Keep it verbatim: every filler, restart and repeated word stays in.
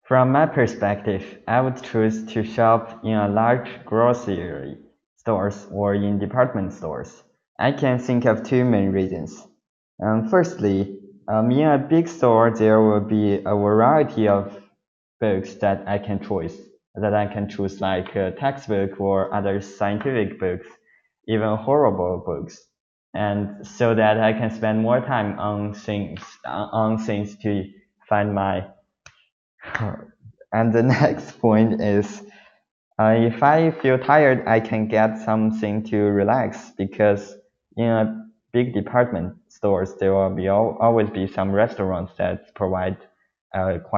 From my perspective, I would choose to shop in a large grocery stores or in department stores. I can think of two main reasons. Um, firstly, um, in a big store, there will be a variety of books that I can choose, that I can choose like a textbook or other scientific books, even horrible books, and so that I can spend more time on things on things to find my and the next point is uh, if I feel tired, I can get something to relax because in a big department stores, there will be al- always be some restaurants that provide uh,